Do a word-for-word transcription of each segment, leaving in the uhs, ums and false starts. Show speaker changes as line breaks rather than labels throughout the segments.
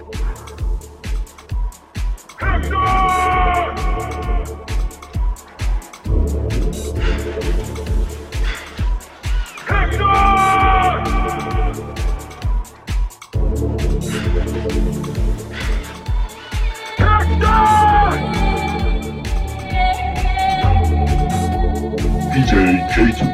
دی جی کی تو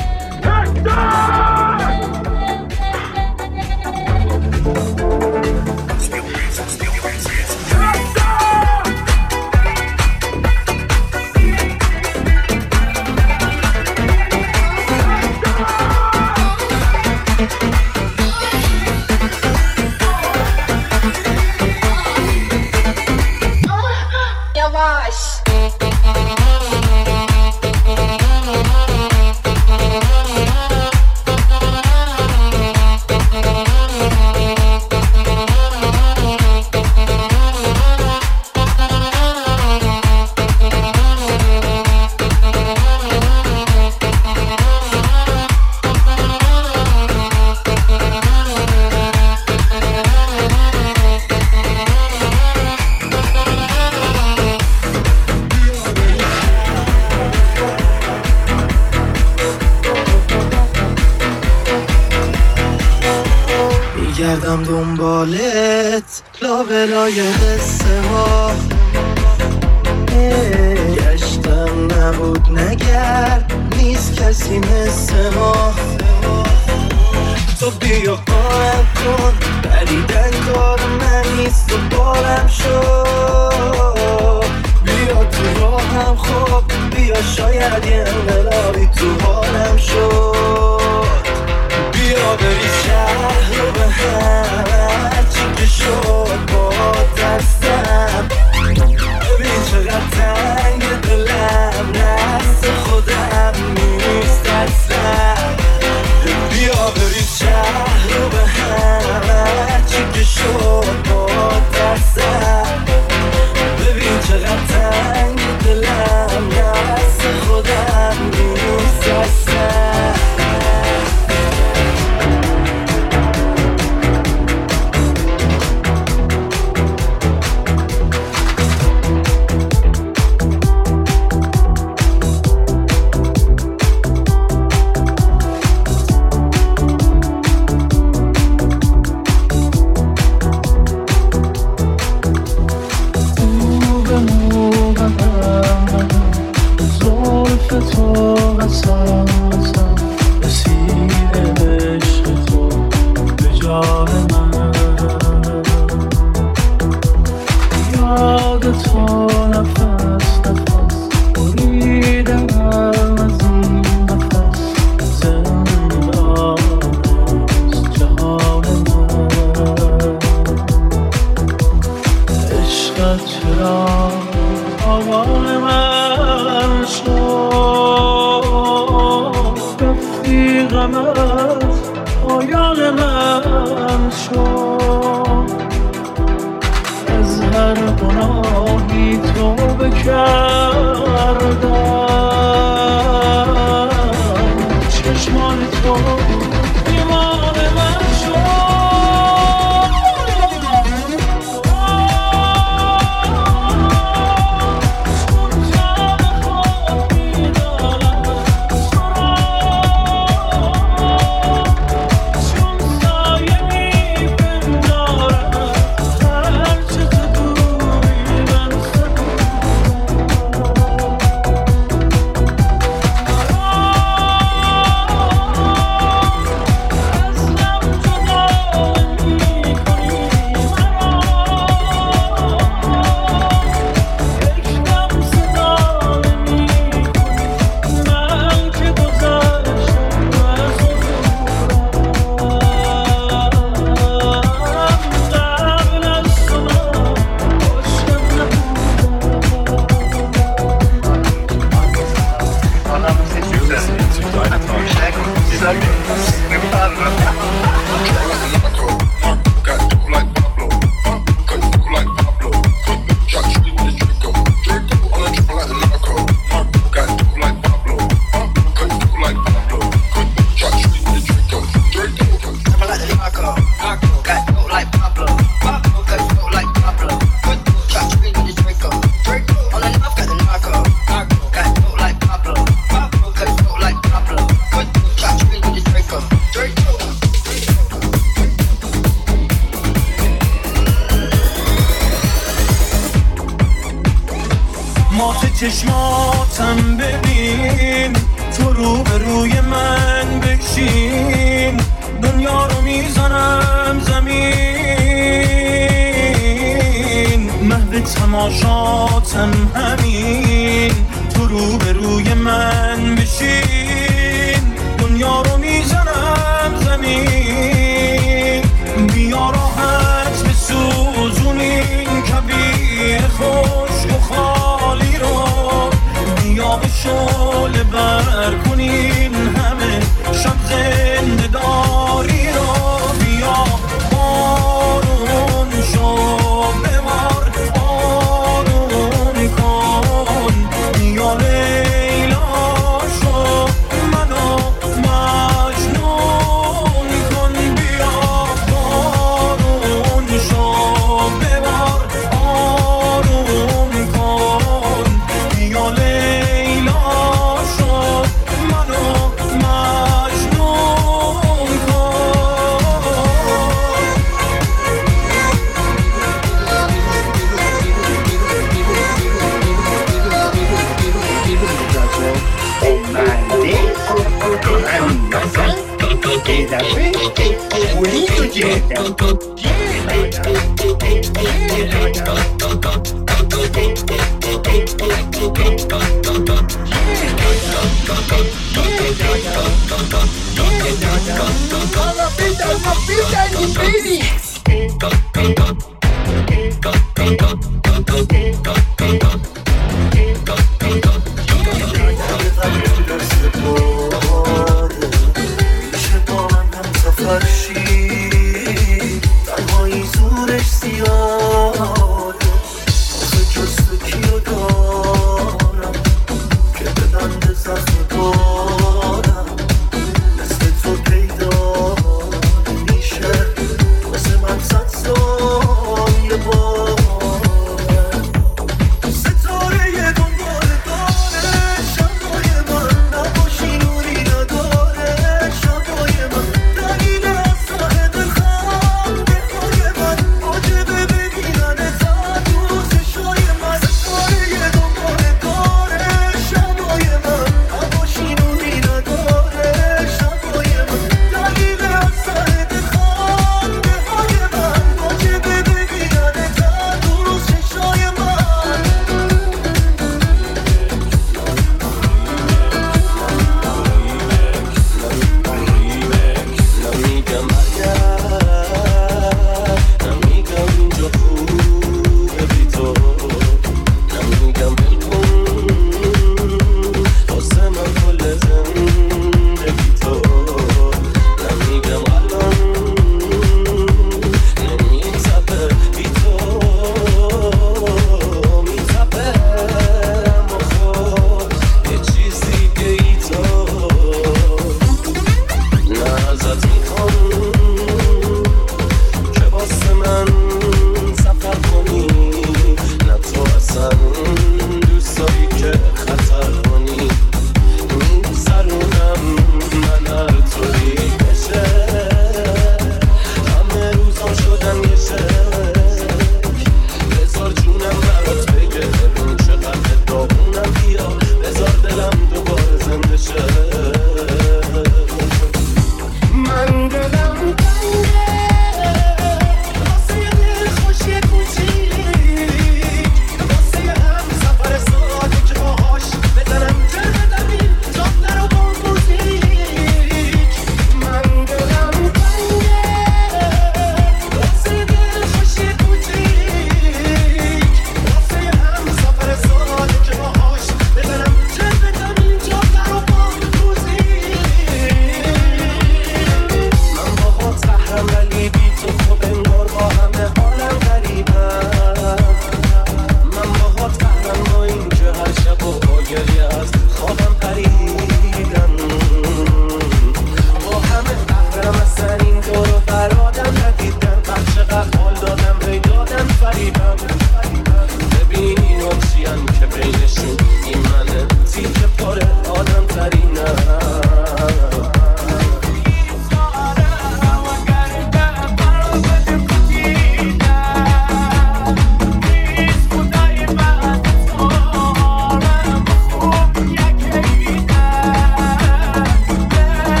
گردم دنبالت لابلای قصه ها گشتم نبود نگرد نیست کسی مثل ما تو بیا قایم کن بریدن کار من نیست و بارم شد بیا تو راهم خوب بیا شاید یه انقلابی تو حالم شد بیا بری شهر رو به هم هرچی که شد با دستم ببین چقدر تنگ دلم نفس خودم نیست اصلا بیا بری شهر رو به هم هرچی که شد با دستم ببین چقدر تنگ دلم نفس خودم نیست اصلا چشماتم ببین، تو رو به روی من بشین، دنیا رو میزنم زمین، محو تماشاتم همین، تو رو به روی من بشین، دنیا رو میزنم زمین، بیا راحت بسوزون این کبیر خشک و خالی رو، بیا به شعله بر کنین همه شب زنده داری رو، بیا بارون شو ببار آروم کن، بیا لیلا شو منو مجنون کن، بیا بارون شو ببار آروم کن، بیا لیلا شو منو مجنون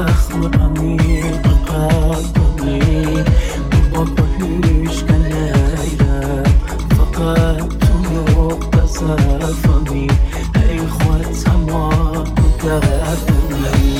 زخم عمیق قلبمی با هیچ کنیره فقط تو نقطه ضعفمی ای خود تمام دردمی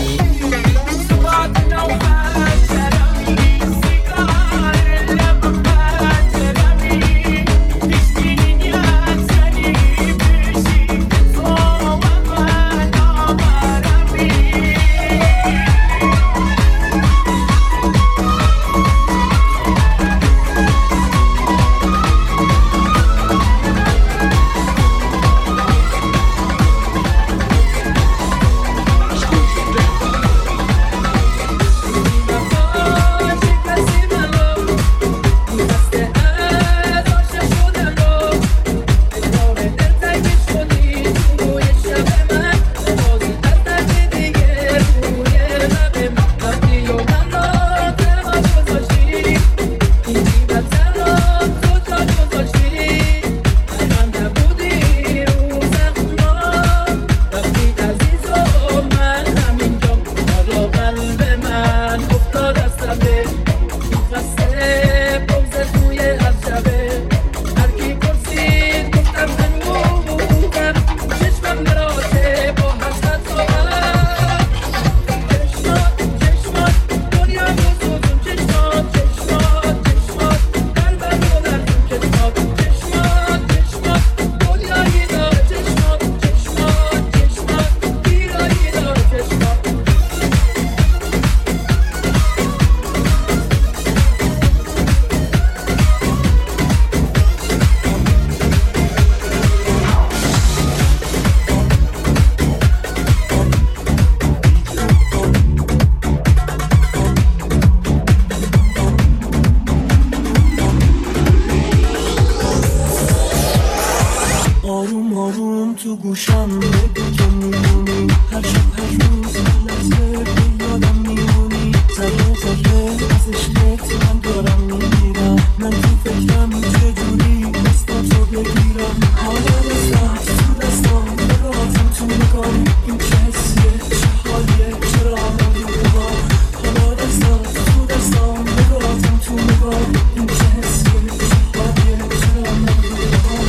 آروم آروم تو گوشم بگو که میمونی هر شب هر روز هر لحظه به یادم میمونی ذره ذره از عشقت من دارم میگیرم من تو فکرم چجوری دستم تو بگیرم حالا دستم تو دستم براتم تو نگاهی این چه حسیه چه حالیه چرا آدم بیروا حالا دستم تو دستم براتم تو نگاهی این چه حسیه چه حالیه چرا آدم بیروا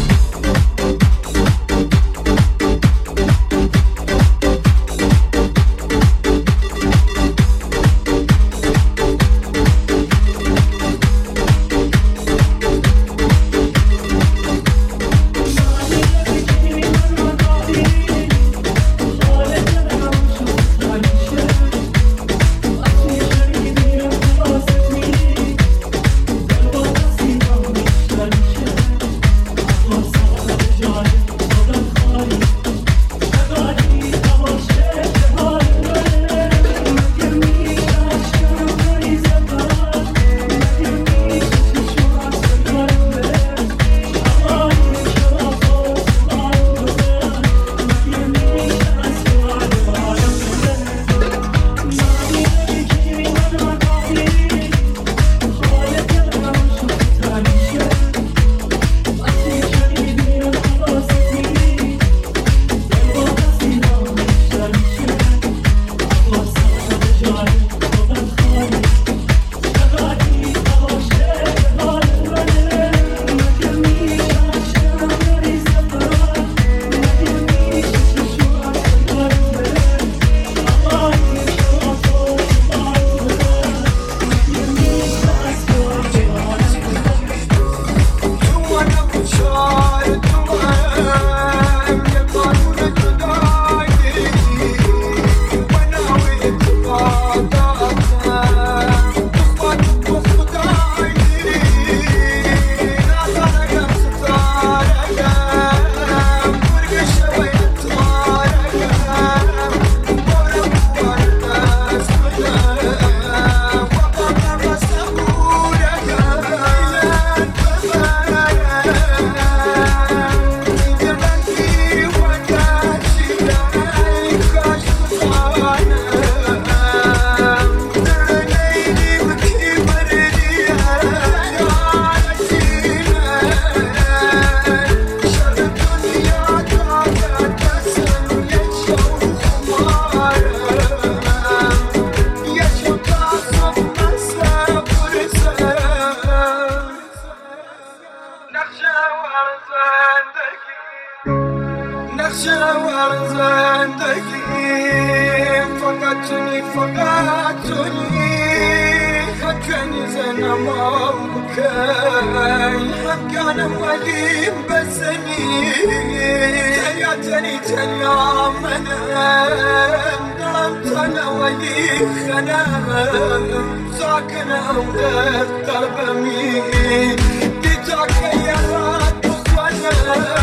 ما بكي هم كان ولي بسني تياتني تنام نمت انا ولي خنام ساكنة وقت بمي بيتك يا رات وصوانا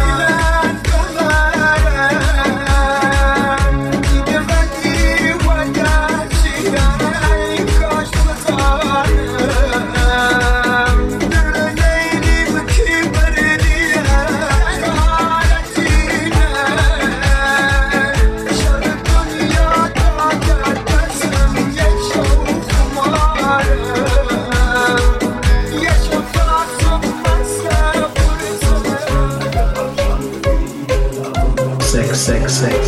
Sex, sex, sex.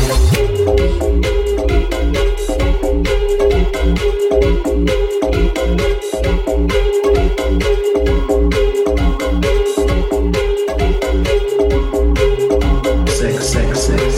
Sex, sex, sex.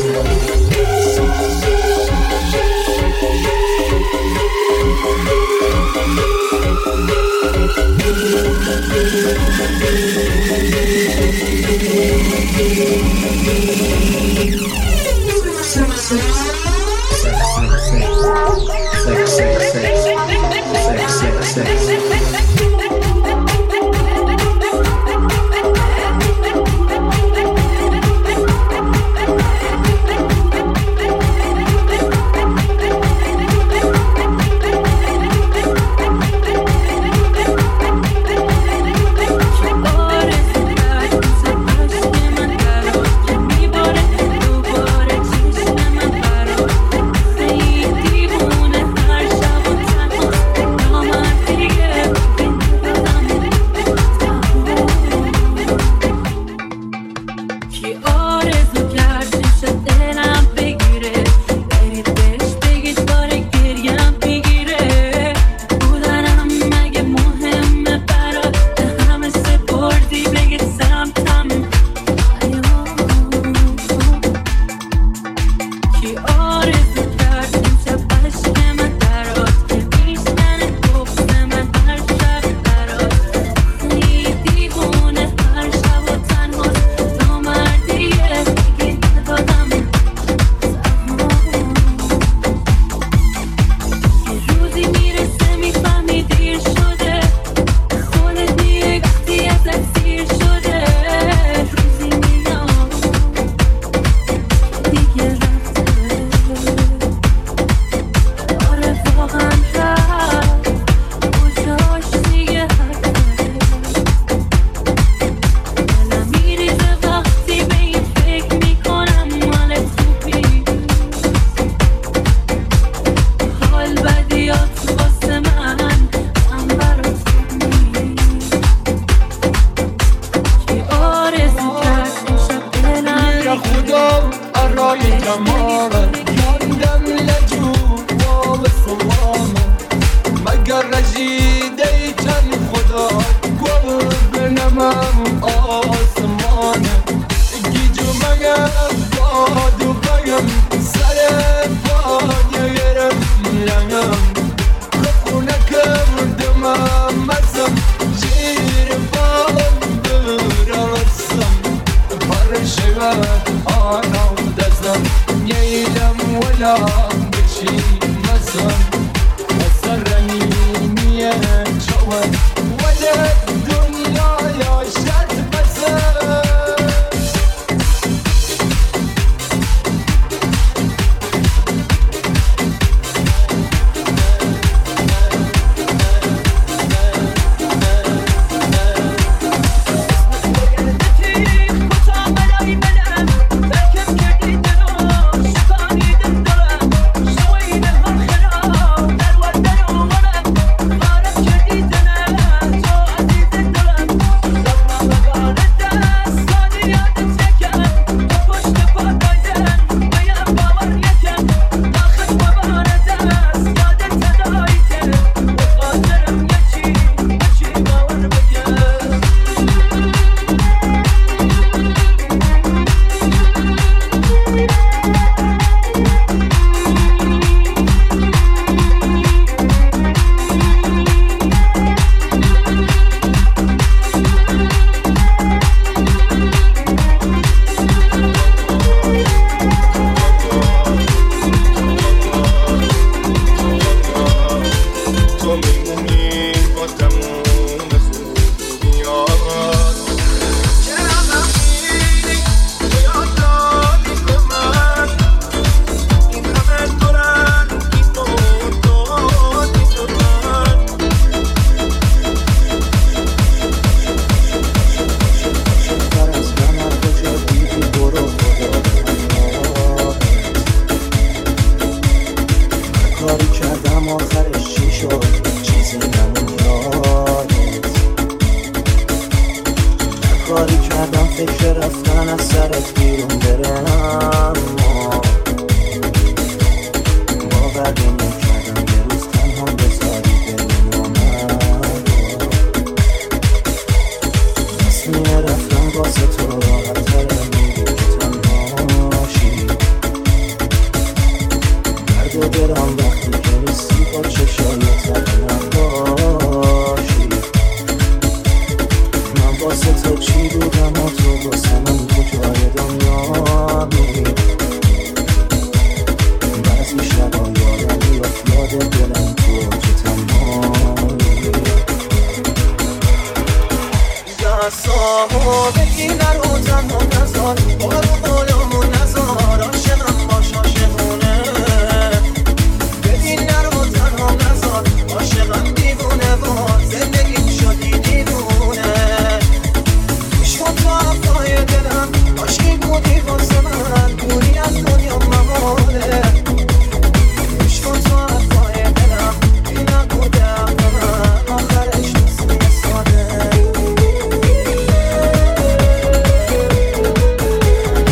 Shut
فکر رفتن از سرت بیرون برم باور نمی‌کردم یه روز تنها بذاری دلمو من تصمیم رفتن واسه تو راحت‌تره میگی که تنهاشی درد و دلم وقتی که نیستی با چشای تنها باشی من واسه تو چی بودم و تو واسه من کجای دنیایی بعضی شبا یادم میافت یاد دلم تو که تنهایی دستامو بگی نرو تنها نزار بارو بالامون نزار عاشقم باش عاشقونه ببین نرو تنها نزار عاشقم دیوونه وار زندگیم شدی دیوونه عشق تو حرفای دلم عاشقی بودی واسه من دوری از دنیا مماله عشق تو حرفای دلم بی نبوده حق من آخرش نسیه ساده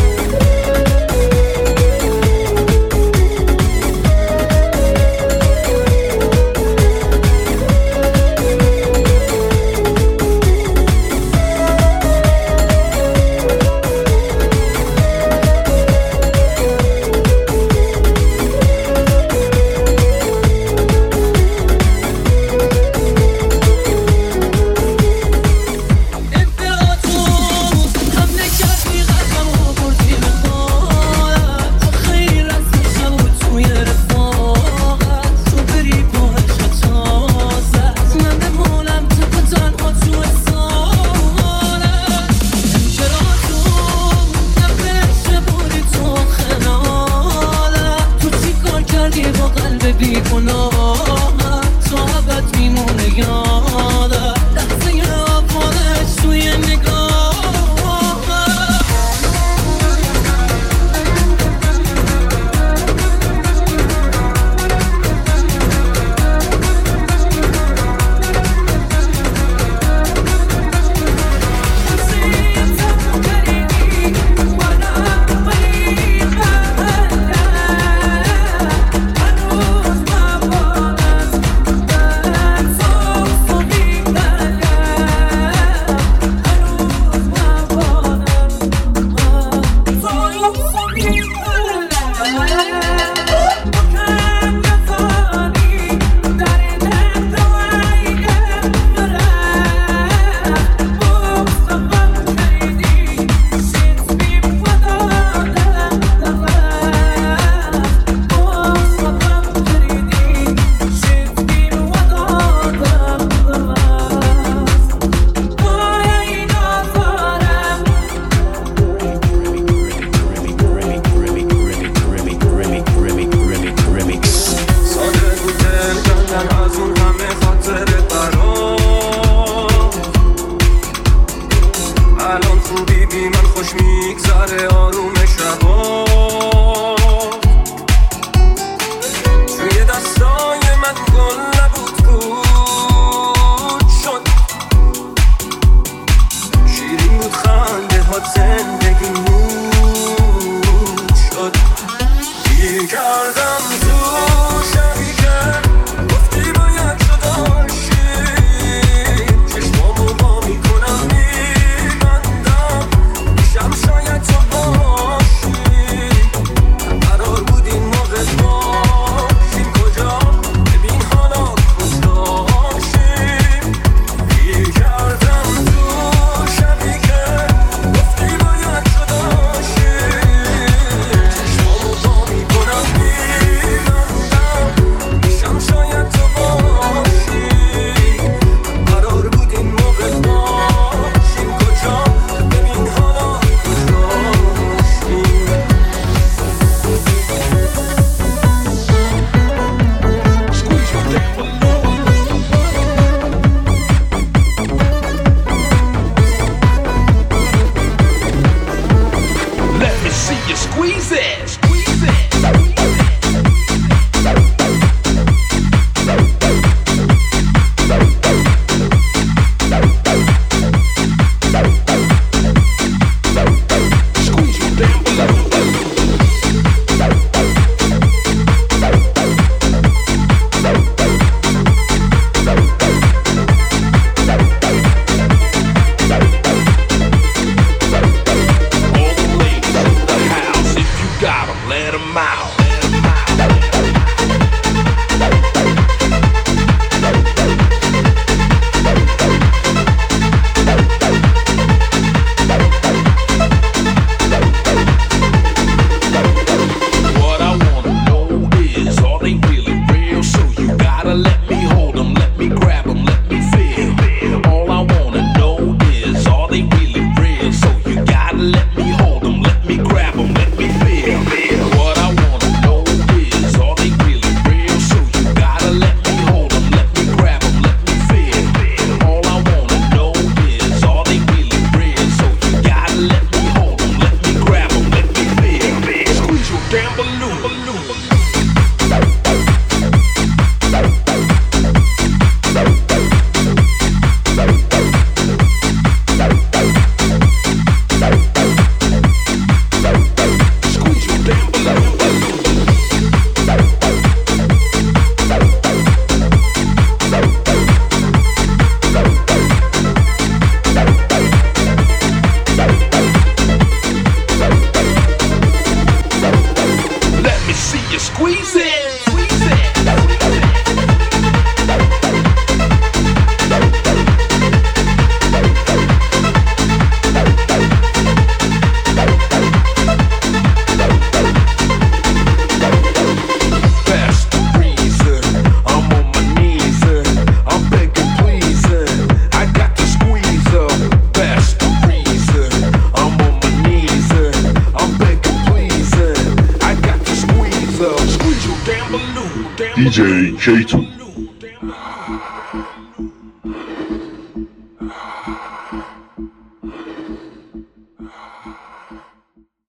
جی کی تو.